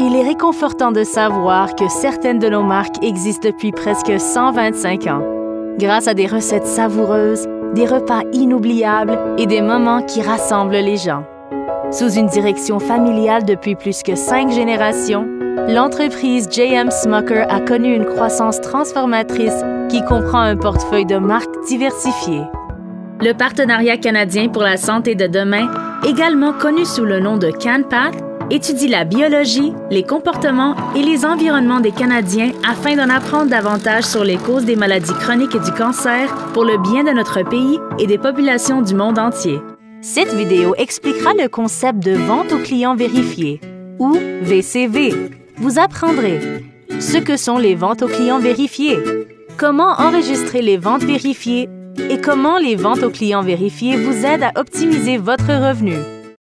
il est réconfortant de savoir que certaines de nos marques existent depuis presque 125 ans. Grâce à des recettes savoureuses, des repas inoubliables et des moments qui rassemblent les gens. Sous une direction familiale depuis plus que 5 générations, l'entreprise J.M. Smucker a connu une croissance transformatrice qui comprend un portefeuille de marques diversifiées. Le Partenariat canadien pour la santé de demain, également connu sous le nom de CanPath, étudie la biologie, les comportements et les environnements des Canadiens afin d'en apprendre davantage sur les causes des maladies chroniques et du cancer pour le bien de notre pays et des populations du monde entier. Cette vidéo expliquera le concept de vente aux clients vérifiés, ou VCV. Vous apprendrez ce que sont les ventes aux clients vérifiés, comment enregistrer les ventes vérifiées et comment les ventes aux clients vérifiés vous aident à optimiser votre revenu.